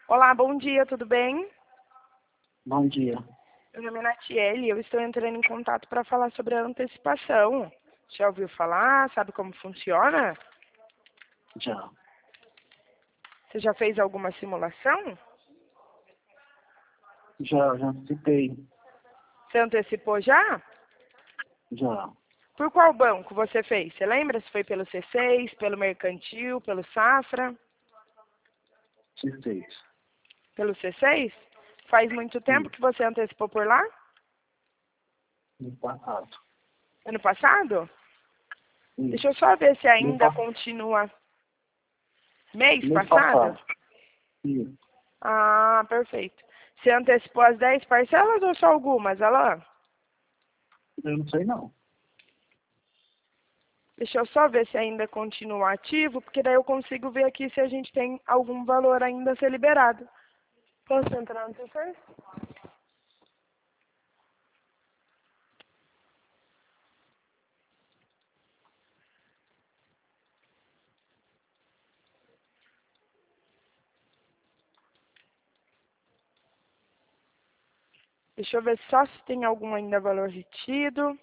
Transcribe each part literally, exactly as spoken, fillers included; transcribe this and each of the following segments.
Olá, bom dia, tudo bem? Bom dia. Meu nome é Natiele e eu estou entrando em contato para falar sobre a antecipação. Já ouviu falar? Sabe como funciona? Já. Você já fez alguma simulação? Já, já citei. Você antecipou já? Já. Por qual banco você fez? Você lembra se foi pelo C seis, pelo Mercantil, pelo Safra? Citei. Pelo C seis? Faz muito tempo Sim. que você antecipou por lá? No passado. Ano passado? Sim. Deixa eu só ver se No ainda pa- continua. Mês Mês passado? passado. Sim. Ah, perfeito. Você antecipou as dez parcelas ou só algumas, Alain? Eu não sei não. Deixa eu só ver se ainda continua ativo, porque daí eu consigo ver aqui se a gente tem algum valor ainda a ser liberado. Posso entrar no seu Face? Deixa eu ver só se tem algum ainda valor retido.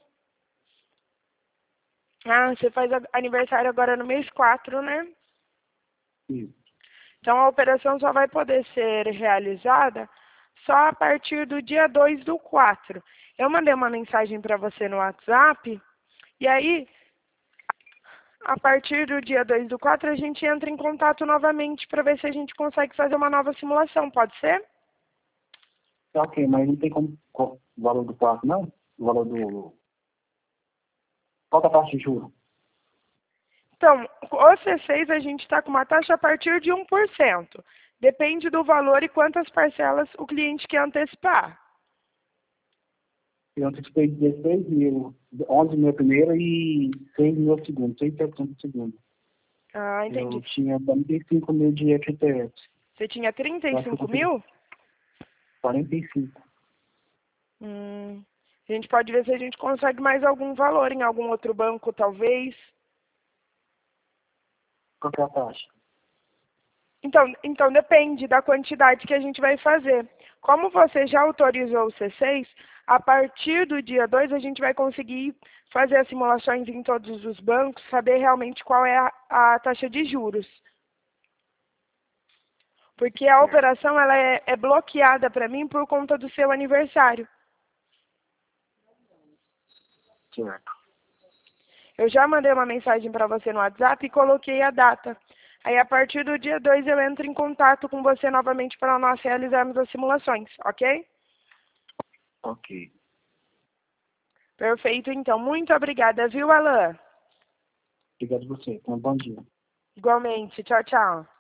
Ah, você faz a- aniversário agora no mês quatro, né? Sim. Então a operação só vai poder ser realizada só a partir do dia dois do quatro. Eu mandei uma mensagem para você no WhatsApp, e aí, a partir do dia dois do quatro, a gente entra em contato novamente para ver se a gente consegue fazer uma nova simulação, pode ser? Tá, ok, mas não tem como... qual- o valor do quarto, não? O valor do... Qual que é a taxa de juros? Então, o C seis a gente está com uma taxa a partir de um por cento. Depende do valor e quantas parcelas o cliente quer antecipar. Eu antecipei dezesseis mil, onze mil primeiro e seis mil segundo, seis por cento segundo. Ah, Eu entendi. tinha quarenta e cinco mil de F T S. Você tinha trinta Eu e acho que eu cinco consegui mil? quarenta e cinco. Hum, a gente pode ver se a gente consegue mais algum valor em algum outro banco, talvez. Qual que é a taxa? Então, então depende da quantidade que a gente vai fazer. Como você já autorizou o C seis, a partir do dia dois a gente vai conseguir fazer as simulações em todos os bancos, saber realmente qual é a, a taxa de juros. Porque a Certo. operação ela é, é bloqueada para mim por conta do seu aniversário. Certo. Eu já mandei uma mensagem para você no WhatsApp e coloquei a data. Aí, a partir do dia dois, eu entro em contato com você novamente para nós realizarmos as simulações, ok? Ok. Perfeito, então. Muito obrigada, viu, Alain? Obrigado a você. Tenha um bom dia. Igualmente. Tchau, tchau.